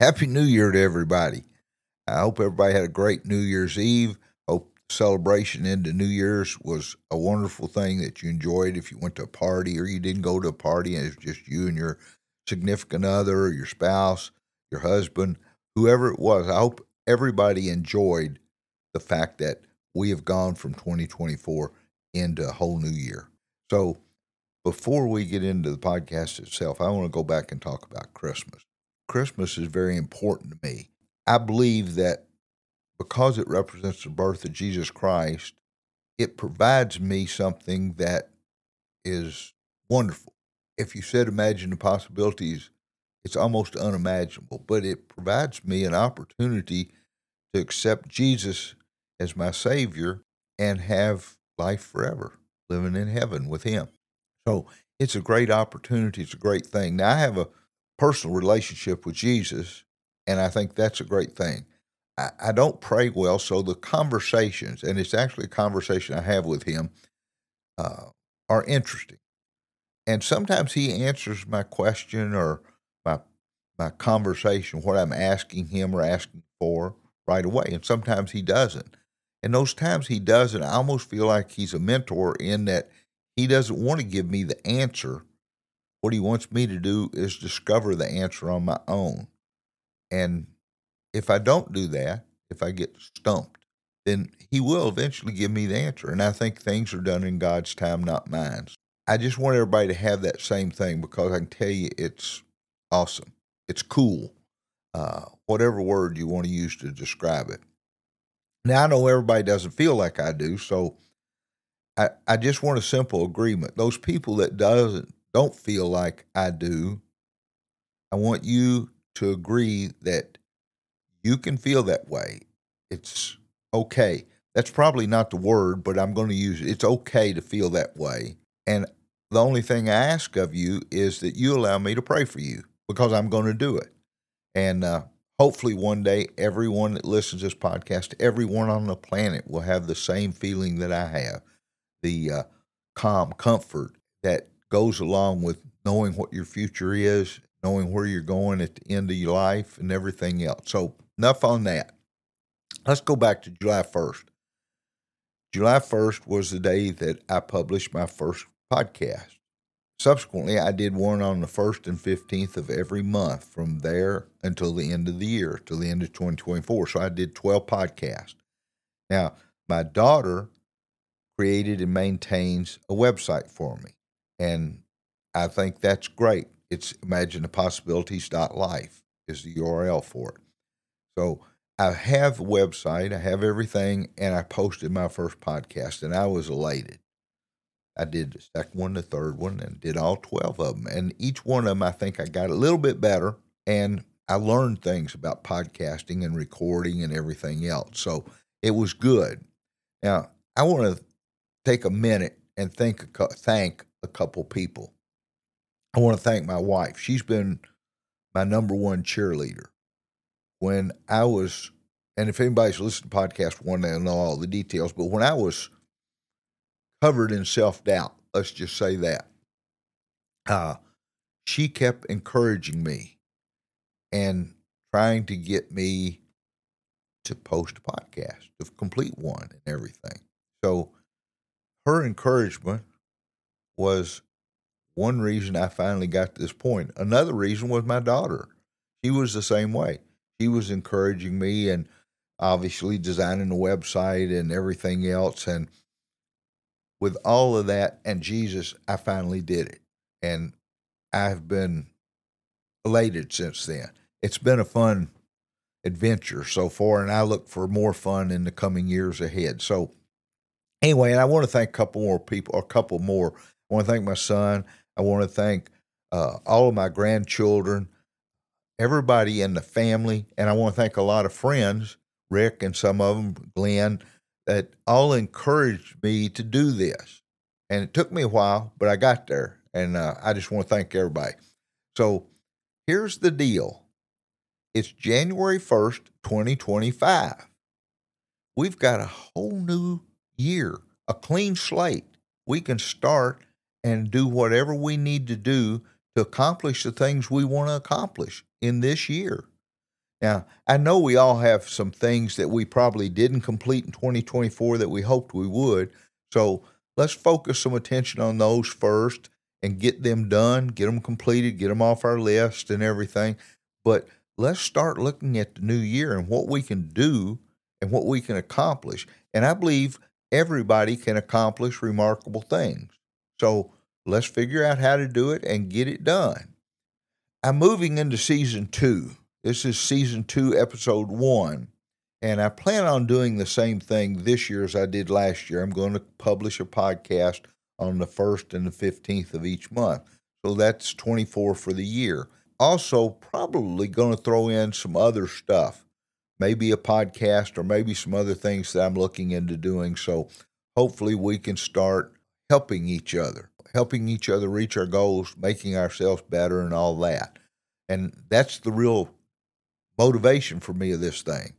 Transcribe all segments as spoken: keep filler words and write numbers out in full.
Happy New Year to everybody. I hope everybody had a great New Year's Eve. Hope the celebration into New Year's was a wonderful thing that you enjoyed. If you went to a party or you didn't go to a party and it was just you and your significant other, or your spouse, your husband, whoever it was, I hope everybody enjoyed the fact that we have gone from twenty twenty-four into a whole new year. So before we get into the podcast itself, I want to go back and talk about Christmas. Christmas is very important to me. I believe that because it represents the birth of Jesus Christ, it provides me something that is wonderful. If you said imagine the possibilities, it's almost unimaginable, but it provides me an opportunity to accept Jesus as my Savior and have life forever, living in heaven with Him. So it's a great opportunity. It's a great thing. Now, I have a personal relationship with Jesus, and I think that's a great thing. I, I don't pray well, so the conversations, and it's actually a conversation I have with Him, uh, are interesting. And sometimes He answers my question or my my conversation, what I'm asking Him or asking for, right away. And sometimes He doesn't. And those times He doesn't, I almost feel like He's a mentor in that He doesn't want to give me the answer. What He wants me to do is discover the answer on my own. And if I don't do that, if I get stumped, then He will eventually give me the answer. And I think things are done in God's time, not mine. I just want everybody to have that same thing because I can tell you it's awesome. It's cool. Uh, whatever word you want to use to describe it. Now, I know everybody doesn't feel like I do, so I, I just want a simple agreement. Those people that doesn't don't feel like I do, I want you to agree that you can feel that way. It's okay. That's probably not the word, but I'm going to use it. It's okay to feel that way. And the only thing I ask of you is that you allow me to pray for you because I'm going to do it. And uh, hopefully one day, everyone that listens to this podcast, everyone on the planet will have the same feeling that I have, the uh, calm comfort that goes along with knowing what your future is, knowing where you're going at the end of your life and everything else. So enough on that. Let's go back to July first. July first was the day that I published my first podcast. Subsequently, I did one on the first and fifteenth of every month from there until the end of the year, till the end of twenty twenty-four. So I did twelve podcasts. Now, my daughter created and maintains a website for me, and I think that's great. It's imagine the possibilities dot life is the U R L for it. So I have a website, I have everything, and I posted my first podcast, and I was elated. I did the second one, the third one, and did all twelve of them. And each one of them, I think I got a little bit better, and I learned things about podcasting and recording and everything else. So it was good. Now, I want to take a minute and think, thank a couple people. I want to thank my wife. She's been my number one cheerleader. When I was, and if anybody's listened to the podcast one, they'll know all the details, but when I was covered in self-doubt, let's just say that, uh, she kept encouraging me and trying to get me to post a podcast, to complete one and everything. So her encouragement was one reason I finally got to this point. Another reason was my daughter. She was the same way. She was encouraging me and obviously designing the website and everything else. And with all of that and Jesus, I finally did it. And I've been elated since then. It's been a fun adventure so far, and I look for more fun in the coming years ahead. So anyway, and I want to thank a couple more people, a couple more. I want to thank my son. I want to thank uh, all of my grandchildren, everybody in the family, and I want to thank a lot of friends, Rick and some of them, Glenn, that all encouraged me to do this. And it took me a while, but I got there, and uh, I just want to thank everybody. So here's the deal. It's January first, twenty twenty-five. We've got a whole new year, a clean slate. We can start and do whatever we need to do to accomplish the things we want to accomplish in this year. Now, I know we all have some things that we probably didn't complete in twenty twenty-four that we hoped we would. So let's focus some attention on those first and get them done, get them completed, get them off our list and everything. But let's start looking at the new year and what we can do and what we can accomplish. And I believe everybody can accomplish remarkable things. So let's figure out how to do it and get it done. I'm moving into season two. This is season two, episode one. And I plan on doing the same thing this year as I did last year. I'm going to publish a podcast on the first and the fifteenth of each month. So that's twenty-four for the year. Also, probably going to throw in some other stuff, maybe a podcast or maybe some other things that I'm looking into doing. So hopefully we can start helping each other, helping each other reach our goals, making ourselves better and all that. And that's the real motivation for me of this thing.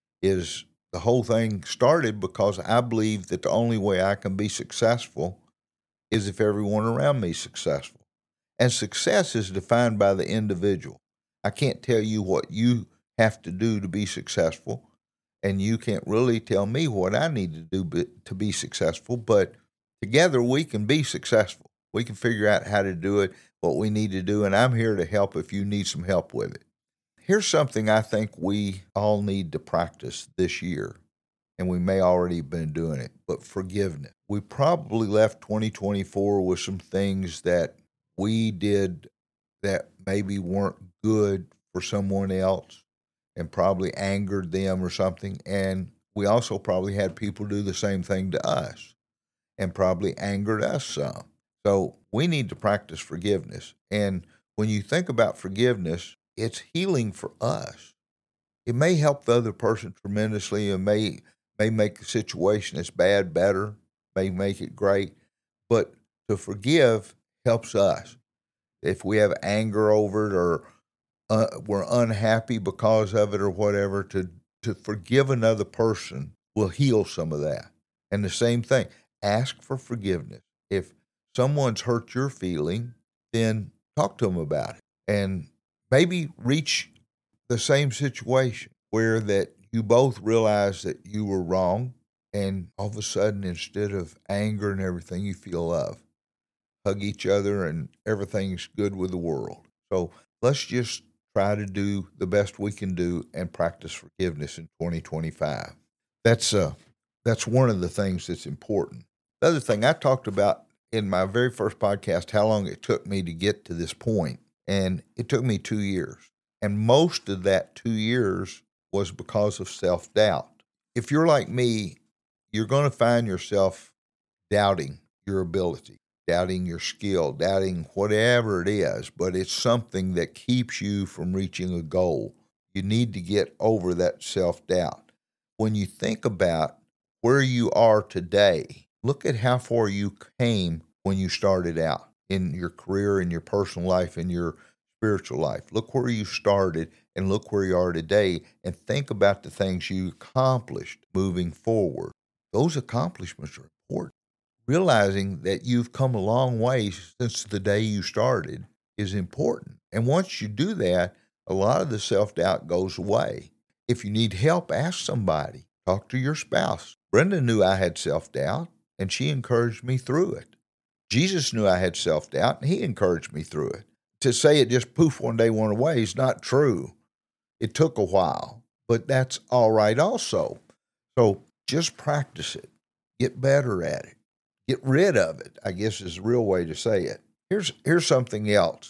Is the whole thing started because I believe that the only way I can be successful is if everyone around me is successful. And success is defined by the individual. I can't tell you what you have to do to be successful, and you can't really tell me what I need to do to be successful, but together we can be successful. We can figure out how to do it, what we need to do, and I'm here to help if you need some help with it. Here's something I think we all need to practice this year, and we may already have been doing it, but forgiveness. We probably left twenty twenty-four with some things that we did that maybe weren't good for someone else and probably angered them or something. And we also probably had people do the same thing to us and probably angered us some. So we need to practice forgiveness. And when you think about forgiveness, it's healing for us. It may help the other person tremendously and may may make the situation that's bad better, may make it great. But to forgive helps us. If we have anger over it or uh, we're unhappy because of it or whatever, to, to forgive another person will heal some of that. And the same thing, ask for forgiveness. If someone's hurt your feeling, then talk to them about it. And maybe reach the same situation where that you both realize that you were wrong, and all of a sudden, instead of anger and everything, you feel love. Hug each other, and everything's good with the world. So let's just try to do the best we can do and practice forgiveness in twenty twenty-five. That's uh, that's one of the things that's important. The other thing I talked about in my very first podcast, how long it took me to get to this point. And it took me two years. And most of that two years was because of self-doubt. If you're like me, you're going to find yourself doubting your ability, doubting your skill, doubting whatever it is, but it's something that keeps you from reaching a goal. You need to get over that self-doubt. When you think about where you are today, look at how far you came when you started out in your career, in your personal life, in your spiritual life. Look where you started and look where you are today, and think about the things you accomplished moving forward. Those accomplishments are important. Realizing that you've come a long way since the day you started is important. And once you do that, a lot of the self-doubt goes away. If you need help, ask somebody. Talk to your spouse. Brenda knew I had self-doubt, and she encouraged me through it. Jesus knew I had self-doubt, and he encouraged me through it. To say it just poof one day went away is not true. It took a while, but that's all right also. So just practice it. Get better at it. Get rid of it, I guess is the real way to say it. Here's, here's something else.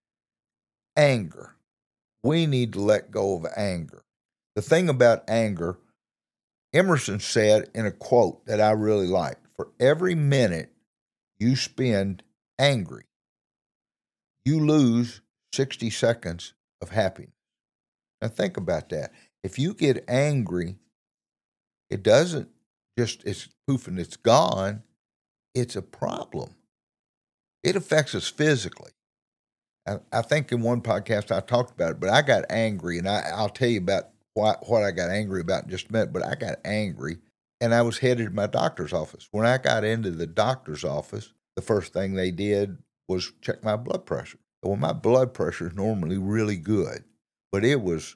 Anger. We need to let go of anger. The thing about anger, Emerson said in a quote that I really like, for every minute you spend angry, you lose sixty seconds of happiness. Now think about that. If you get angry, it doesn't just, it's poof and it's gone. It's a problem. It affects us physically. I, I think in one podcast I talked about it, but I got angry, and I, I'll tell you about what, what I got angry about in just a minute, but I got angry, and I was headed to my doctor's office. When I got into the doctor's office, the first thing they did was check my blood pressure. Well, my blood pressure is normally really good, but it was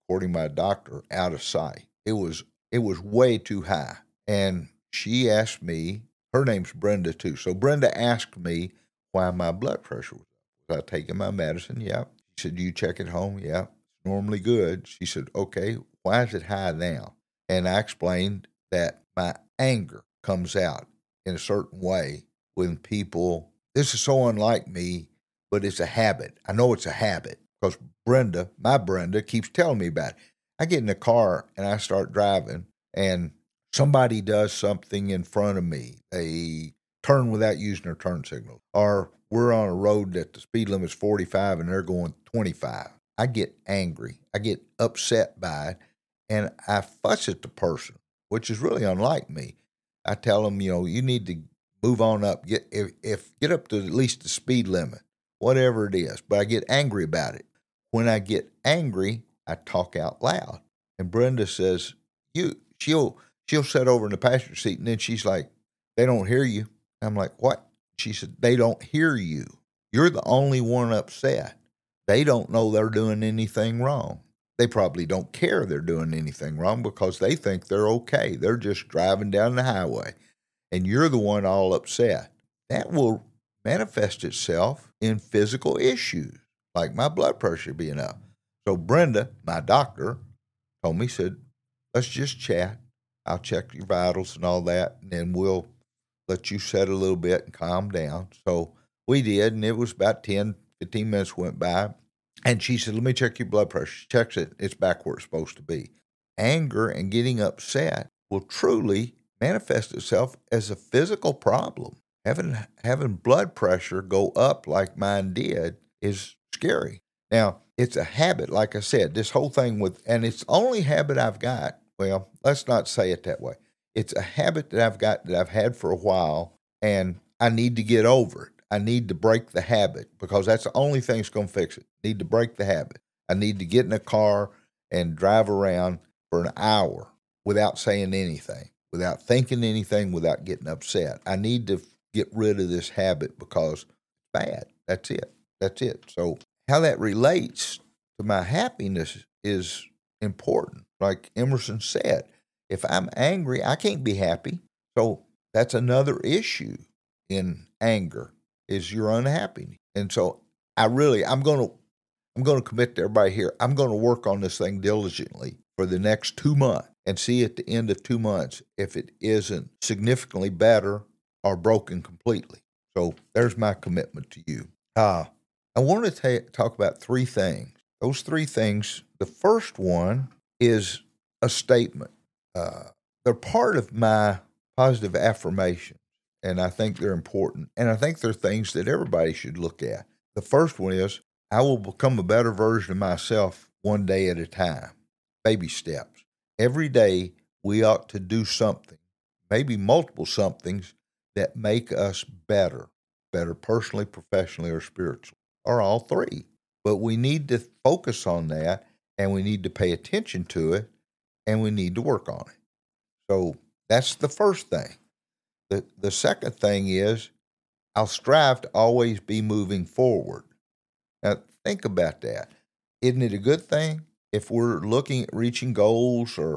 according to my doctor, out of sight. It was it was way too high. And she asked me, her name's Brenda too. So Brenda asked me why my blood pressure was up. Was I taking my medicine? Yeah. She said, "Do you check at home?" Yeah. It's normally good. She said, "Okay, why is it high now?" And I explained that my anger comes out in a certain way when people, this is so unlike me, but it's a habit. I know it's a habit because Brenda, my Brenda, keeps telling me about it. I get in the car and I start driving and somebody does something in front of me. They turn without using their turn signal. Or we're on a road that the speed limit is forty-five and they're going twenty-five. I get angry. I get upset by it and I fuss at the person, which is really unlike me. I tell them, you know, you need to move on up. Get if, if get up to at least the speed limit, whatever it is. But I get angry about it. When I get angry, I talk out loud. And Brenda says, "You." She'll she'll sit over in the passenger seat, and then she's like, "They don't hear you." I'm like, "What?" She said, "They don't hear you. You're the only one upset. They don't know they're doing anything wrong. They probably don't care they're doing anything wrong because they think they're okay. They're just driving down the highway, and you're the one all upset. That will manifest itself in physical issues, like my blood pressure being up." So Brenda, my doctor, told me, said, "Let's just chat. I'll check your vitals and all that, and then we'll let you set a little bit and calm down." So we did, and it was about ten, fifteen minutes went by, and she said, "Let me check your blood pressure." She checks it. It's back where it's supposed to be. Anger and getting upset will truly manifest itself as a physical problem. Having having blood pressure go up like mine did is scary. Now, it's a habit, like I said, this whole thing with, and it's the only habit I've got. Well, let's not say it that way. It's a habit that I've got that I've had for a while, and I need to get over it. I need to break the habit because that's the only thing that's going to fix it. Need to break the habit. I need to get in a car and drive around for an hour without saying anything, without thinking anything, without getting upset. I need to get rid of this habit because it's bad. That's it. That's it. So how that relates to my happiness is important. Like Emerson said, if I'm angry, I can't be happy. So that's another issue in anger is your unhappiness. And so I really, I'm going to, I'm going to commit to everybody here. I'm going to work on this thing diligently for the next two months and see at the end of two months if it isn't significantly better or broken completely. So there's my commitment to you. Uh, I want to ta- talk about three things. Those three things, the first one is a statement. Uh, they're part of my positive affirmation, and I think they're important. And I think they're things that everybody should look at. The first one is, I will become a better version of myself one day at a time. Baby steps. Every day we ought to do something, maybe multiple somethings that make us better, better personally, professionally, or spiritually, or all three. But we need to focus on that, and we need to pay attention to it, and we need to work on it. So that's the first thing. The, the second thing is, I'll strive to always be moving forward. Now, think about that. Isn't it a good thing if we're looking at reaching goals or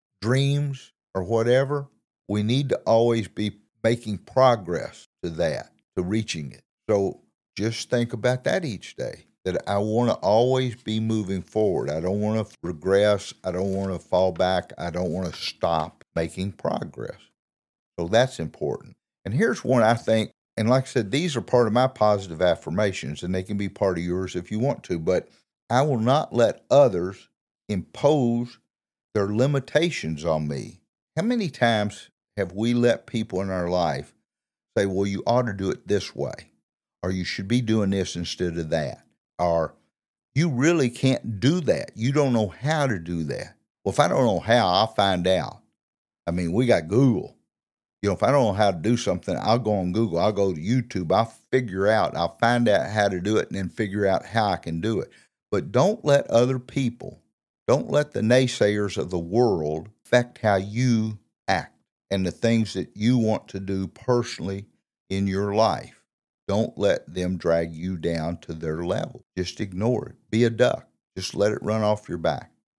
dreams or whatever? We need to always be making progress to that, to reaching it. So just think about that each day, that I want to always be moving forward. I don't want to regress. I don't want to fall back. I don't want to stop making progress. So that's important. And here's one I think, and like I said, these are part of my positive affirmations, and they can be part of yours if you want to, but I will not let others impose their limitations on me. How many times have we let people in our life say, well, you ought to do it this way, or you should be doing this instead of that, or you really can't do that. You don't know how to do that. Well, if I don't know how, I'll find out. I mean, we got Google. You know, if I don't know how to do something, I'll go on Google. I'll go to YouTube. I'll figure out, I'll find out how to do it and then figure out how I can do it. But don't let other people, don't let the naysayers of the world affect how you act and the things that you want to do personally in your life. Don't let them drag you down to their level. Just ignore it. Be a duck. Just let it run off your back.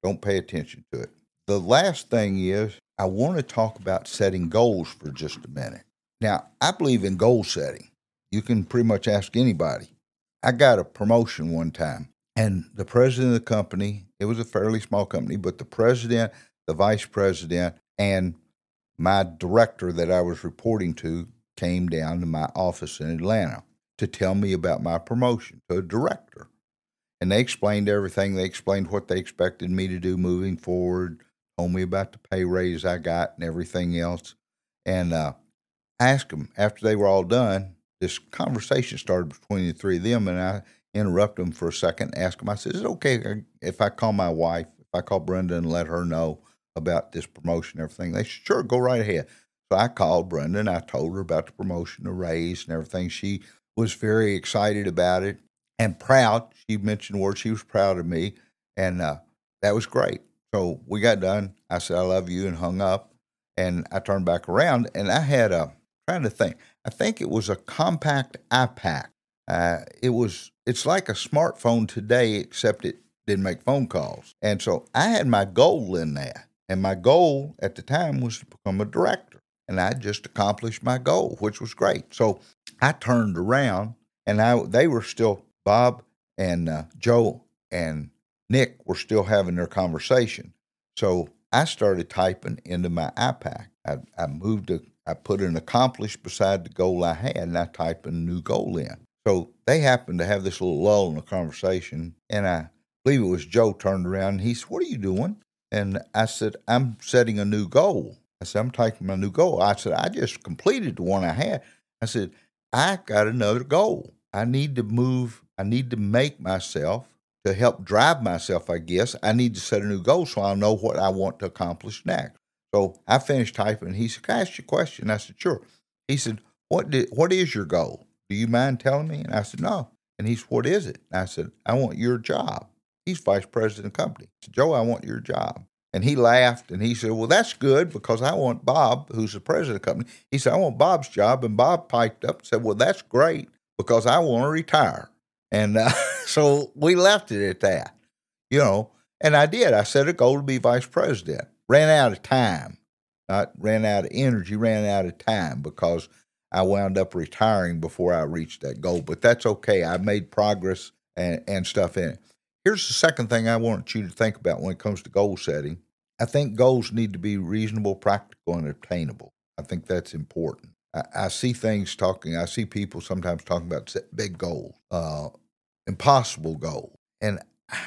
Don't pay attention to it. The last thing is I want to talk about setting goals for just a minute. Now, I believe in goal setting. You can pretty much ask anybody. I got a promotion one time, and the president of the company, it was a fairly small company, but the president, the vice president, and my director that I was reporting to came down to my office in Atlanta to tell me about my promotion to a director. And they explained everything. They explained what they expected me to do moving forward, told me about the pay raise I got and everything else. And uh, I asked them, after they were all done, this conversation started between the three of them, and I interrupted them for a second and asked them, I said, is it okay if I call my wife, if I call Brenda and let her know about this promotion and everything? They said, sure, go right ahead. So I called Brenda and I told her about the promotion, the raise and everything. She was very excited about it and proud. She mentioned the word, she was proud of me, and uh, that was great. So we got done. I said, I love you, and hung up. And I turned back around, and I had a, trying to think, I think it was a compact iPad. Uh, it was, it's like a smartphone today, except it didn't make phone calls. And so I had my goal in that. And my goal at the time was to become a director. And I just accomplished my goal, which was great. So I turned around, and I, they were still, Bob and uh, Joe and Nick were still having their conversation. So I started typing into my iPad. I, I moved, a, I put an accomplished beside the goal I had, and I typed a new goal in. So they happened to have this little lull in the conversation, and I believe it was Joe turned around, and he said, what are you doing? And I said, I'm setting a new goal. I said, I'm typing my new goal. I said, I just completed the one I had. I said, I got another goal. I need to move. I need to make myself, to help drive myself, I guess, I need to set a new goal so I'll know what I want to accomplish next. So I finished typing, and he said, can I ask you a question? I said, sure. He said, what did, what is your goal? Do you mind telling me? And I said, no. And he said, what is it? And I said, I want your job. He's vice president of the company. I said, Joe, I want your job. And he laughed, and he said, well, that's good, because I want Bob, who's the president of the company. He said, I want Bob's job. And Bob piped up and said, well, that's great, because I want to retire. And uh, so we left it at that, you know, and I did. I set a goal to be vice president. Ran out of time, not ran out of energy, ran out of time, because I wound up retiring before I reached that goal. But that's okay. I made progress and, and stuff in it. Here's the second thing I want you to think about when it comes to goal setting. I think goals need to be reasonable, practical, and obtainable. I think that's important. I, I see things talking, I see people sometimes talking about set big goals, uh, impossible goals. And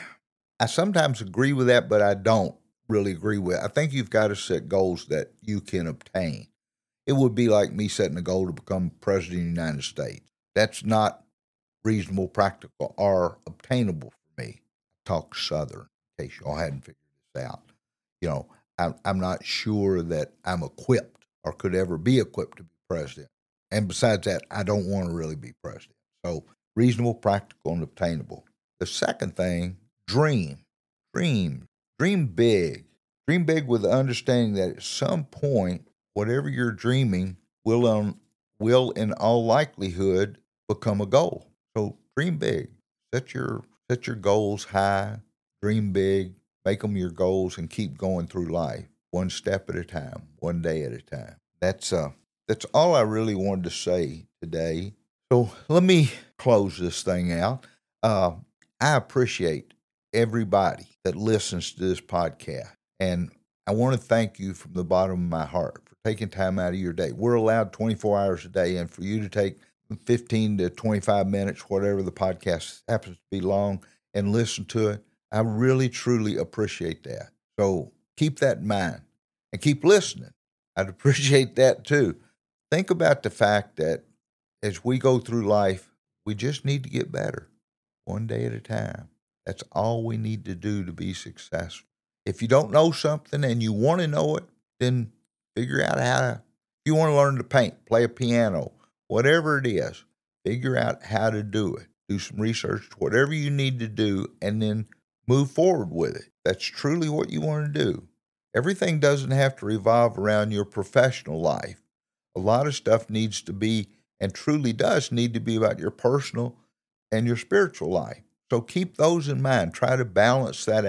I sometimes agree with that, but I don't really agree with it. I think you've got to set goals that you can obtain. It would be like me setting a goal to become president of the United States. That's not reasonable, practical, or obtainable for me. I talk Southern, in case y'all hadn't figured this out. You know, I'm, I'm not sure that I'm equipped or could ever be equipped to be president. And besides that, I don't want to really be president. So reasonable, practical, and obtainable. The second thing, dream. Dream. Dream big. Dream big with the understanding that at some point, whatever you're dreaming will, um, will in all likelihood become a goal. So dream big. Set your set your goals high. Dream big. Make them your goals and keep going through life, one step at a time, one day at a time. That's uh, that's all I really wanted to say today. So let me close this thing out. Uh, I appreciate everybody that listens to this podcast, and I want to thank you from the bottom of my heart for taking time out of your day. We're allowed twenty-four hours a day, and for you to take fifteen to twenty-five minutes, whatever the podcast happens to be long, and listen to it, I really, truly appreciate that. So keep that in mind and keep listening. I'd appreciate that too. Think about the fact that as we go through life, we just need to get better one day at a time. That's all we need to do to be successful. If you don't know something and you want to know it, then figure out how to, if you want to learn to paint, play a piano, whatever it is, figure out how to do it. Do some research, whatever you need to do, and then move forward with it. That's truly what you want to do. Everything doesn't have to revolve around your professional life. A lot of stuff needs to be, and truly does need to be, about your personal and your spiritual life. So keep those in mind. Try to balance that out.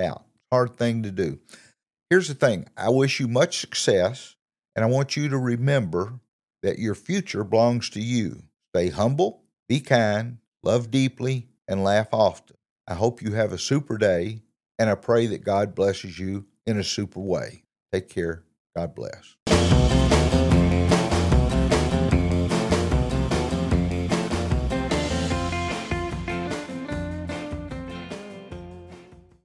hard thing to do. Here's the thing. I wish you much success, and I want you to remember that your future belongs to you. Stay humble, be kind, love deeply, and laugh often. I hope you have a super day, and I pray that God blesses you in a super way. Take care. God bless.